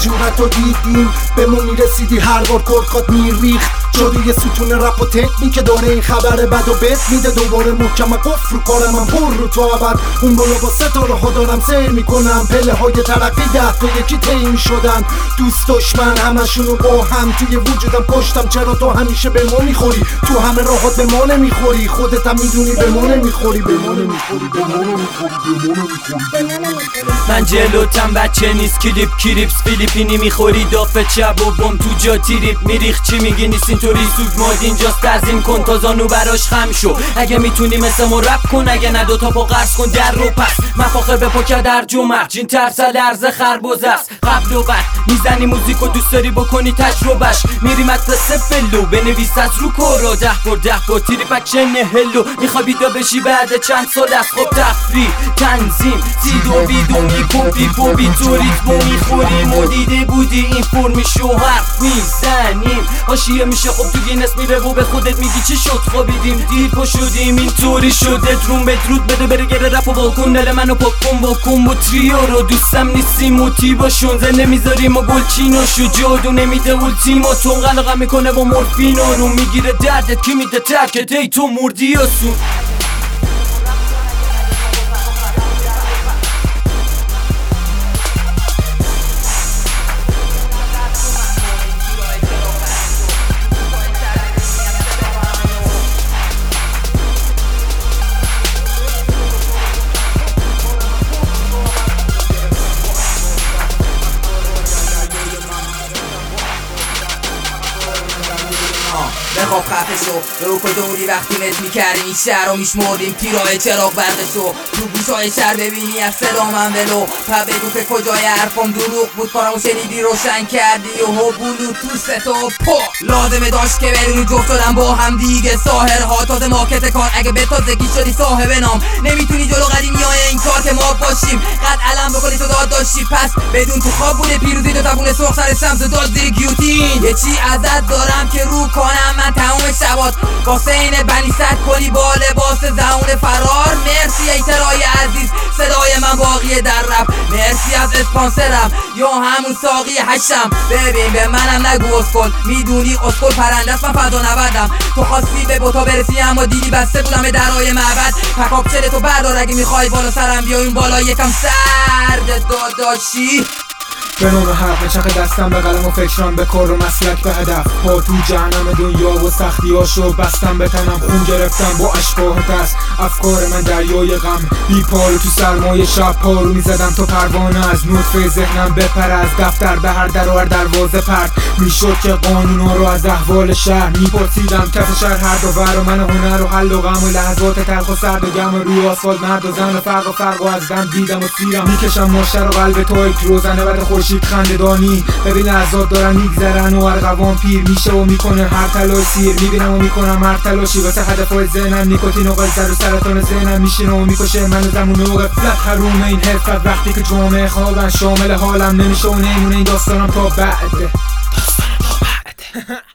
جورت رو دیدیم به ما میرسیدی هر بار کرکات میریخت شدی یه ستون رپ و تکنیک داره این خبر بد و بد میده دوباره محکم قفل رو کارم من پر رو تو عبر اون بالا با ستاره ها دارم سیر میکنم پله های ترقی 10 تا یکی طی میشدن دوست دشمن همشونو با هم توی وجودم کشتم چرا تو همیشه به ما میخوری تو همه راهات به ما نمیخوری خودت هم میدونی به ما نمیخوری من جلوتم بچه نیست کلیپس فیلیپینی میخوری دافه چب و بم تو جا تیریپ میریخ چی میگی نیست اینطوری سوگ مود اینجاست تزیم کن تا زانو براش خم شو اگه میتونی مثل ما رپ کن اگه نه دوتا پا قرص کن در رو پس مفاخر به پاکه در جمعه جین ترسل ارز خربوزه است قبل و بعد میزنی موزیکو دوست داری بکنی تجربهش میری مدرسه فلو بنویس از رو کورا 10 بار تیریپ اکشن هلو میخوای بیدا بشی بعد چند سال از خب تفریح تنظیم سیدو بیدو میکن پیپو بیتو ریتمو میخوریم و دیده بودی این فرمیشو حرف میزنیم حاشیه میشه خب تو گینس میره و به خودت میگی چی شد خوابیدیم دیر پا شدیم اینطوری شده درون بدرود بده بره گره رپ و بالکن دل منو پاک کن با تریو رو دوستم نیستیم موتی باشون زنده میذاریم و گلچینوشو جادو نمیده اولتیماتون قلقم میکنه با مورفینو رو میگیره دردت کی میده ترکت ای تو مردی آسون بخواب خفه شو رو کدوری وقتی مت میکردیم این شهر رو میشمردیم تیرای چراغ برده شو تو گوشای شهر ببینی از صدا من ولو پا بگو که کجای حرفم دروغ بود کارمو شنیدی روشن کردی و هو بلوتوست و پا لازمه داشت که بدونی جفت دادم با هم دیگه ساحرها تازه ماکت کار اگه به تازگی شدی صاحب نام نمیتونی جلو قدیمیای این کار که ما باشیم قد علم بکنی تو داد داشتی پس بدون تو خواب بوده پیروزی دو تبونه سرخ سر سمز داد زیر گیوتین یه چی ازت دارم که رو کنم من تموم شبات واسه اینه بنی ست کنی با لباس زمان فرار مرسی ای ترای عزیز صدای من باقیه در رپ مرسی از اسپانسرم یا همون ساقی هشتم ببین به منم نگو اسکل میدونی اسکل پرنده است من فدا نبردم تو خواستی به بوتا برسی اما دیدی بسته بودم به درای معبد پکاپ چله تو بردار اگه میخوای بالا سرم بیا این بالا یکم سرد داداشی به نام حق چخ دستم به قلم و فکرم به کار و مسلک به هدف پا تو جهنم دنیا و سختیاشو بستم به تنم خون گرفتم با اشباه دست افکار من دریای غم بی پارو تو سرمایه شب پارو میزدم تو پروانه از نطفه ذهنم بپر از دفتر به هر در و هر دروازه پرد میشد که قانونا رو از احوال شهر میپرسیدم کف شهر هر دو ور و من هنر و حل و غم و لحظات تلخ و سرد و گم روی آسفالت مرد و زن و فرق و از دم دیدم و سیرم میکشم ماشر و قلب تو یک روزنه بعد خورشید خنده‌دانی ببین لحظات دارن میگذرن و ارغوان پیر میشه و میکنه هر تلاش سیر میبینم و میکنم هر تلاشی واسه هدفهای ذهنم نیکوتین و قلزر و سرطان ذهنم میشینه و میکشه من زمان و غفلت حروم این حرفت وقتی که جامعه خوابن شامل حالم نمیشه و نمونه این داستانم تا بعد